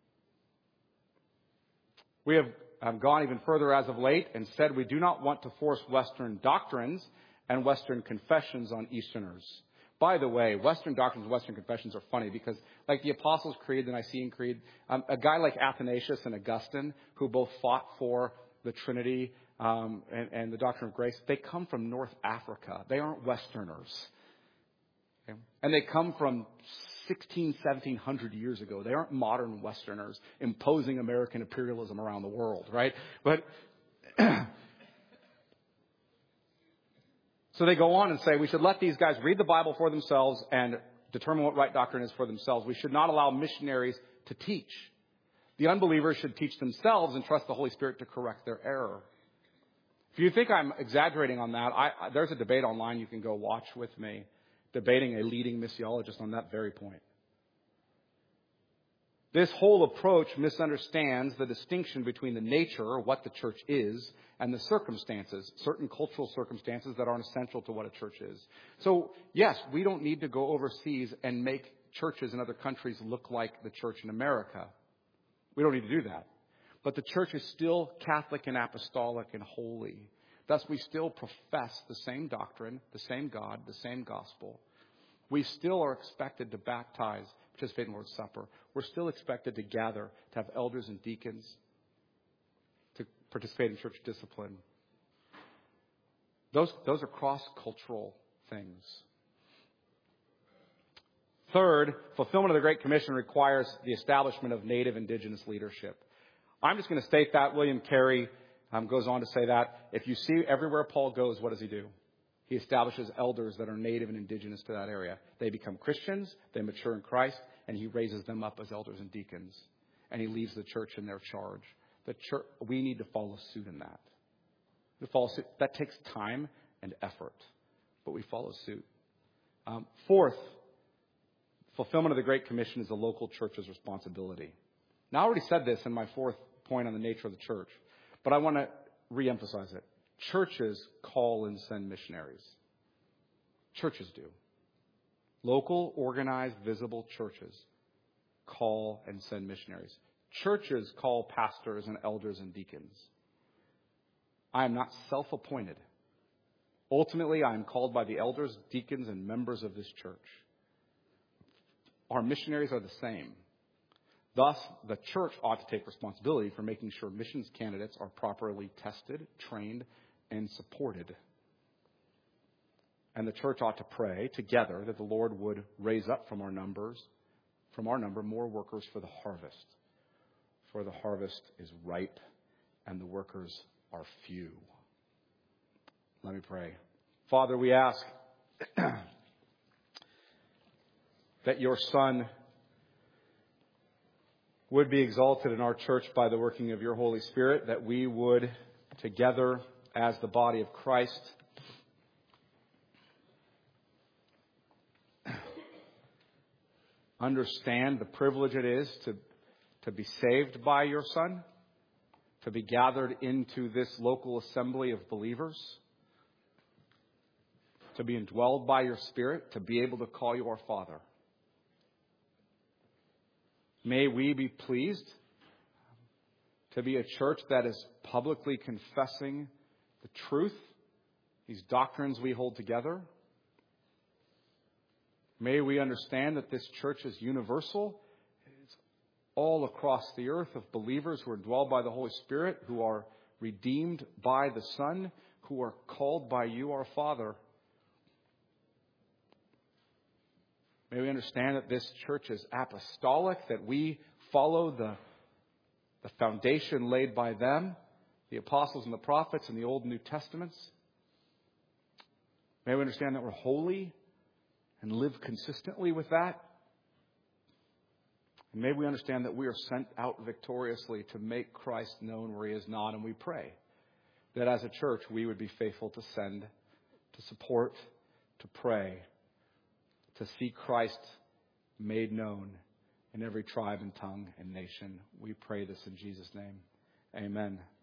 We have, have gone even further as of late and said we do not want to force Western doctrines and Western confessions on Easterners. By the way, Western doctrines and Western confessions are funny because, like the Apostles' Creed, the Nicene Creed, um, a guy like Athanasius and Augustine, who both fought for the Trinity um, and, and the doctrine of grace, they come from North Africa. They aren't Westerners. Okay? And they come from sixteen, seventeen hundred years ago. They aren't modern Westerners imposing American imperialism around the world, right? But so they go on and say we should let these guys read the Bible for themselves and determine what right doctrine is for themselves. We should not allow missionaries to teach. The unbelievers should teach themselves and trust the Holy Spirit to correct their error. If you think I'm exaggerating on that, I, I, there's a debate online you can go watch with me, debating a leading missiologist on that very point. This whole approach misunderstands the distinction between the nature, or what the church is, and the circumstances, certain cultural circumstances that aren't essential to what a church is. So, yes, we don't need to go overseas and make churches in other countries look like the church in America. We don't need to do that. But the church is still Catholic and apostolic and holy. Thus, we still profess the same doctrine, the same God, the same gospel. We still are expected to baptize, participate in the Lord's Supper. We're still expected to gather, to have elders and deacons, to participate in church discipline. Those, those are cross-cultural things. Third, fulfillment of the Great Commission requires the establishment of native indigenous leadership. I'm just going to state that. William Carey um, goes on to say that. If you see everywhere Paul goes, what does he do? He establishes elders that are native and indigenous to that area. They become Christians, they mature in Christ, and he raises them up as elders and deacons. And he leaves the church in their charge. The church, we need to follow suit in that. To follow suit, that takes time and effort, but we follow suit. Um, fourth, fulfillment of the Great Commission is the local church's responsibility. Now, I already said this in my fourth point on the nature of the church, but I want to reemphasize it. Churches call and send missionaries. Churches do. Local, organized, visible churches call and send missionaries. Churches call pastors and elders and deacons. I am not self-appointed. Ultimately, I am called by the elders, deacons, and members of this church. Our missionaries are the same. Thus, the church ought to take responsibility for making sure missions candidates are properly tested, trained, and supported. And the church ought to pray together that the Lord would raise up from our numbers, from our number, more workers for the harvest. For the harvest is ripe and the workers are few. Let me pray. Father, we ask that your Son would be exalted in our church by the working of your Holy Spirit, that we would together as the body of Christ, understand the privilege it is to, to be saved by your Son, to be gathered into this local assembly of believers, to be indwelled by your Spirit, to be able to call you our Father. May we be pleased to be a church that is publicly confessing the truth, these doctrines we hold together. May we understand that this church is universal. It's all across the earth of believers who are dwelled by the Holy Spirit, who are redeemed by the Son, who are called by you, our Father. May we understand that this church is apostolic, that we follow the, the foundation laid by them, the apostles and the prophets in the Old and New Testaments. May we understand that we're holy and live consistently with that. And may we understand that we are sent out victoriously to make Christ known where he is not. And we pray that as a church we would be faithful to send, to support, to pray, to see Christ made known in every tribe and tongue and nation. We pray this in Jesus' name. Amen.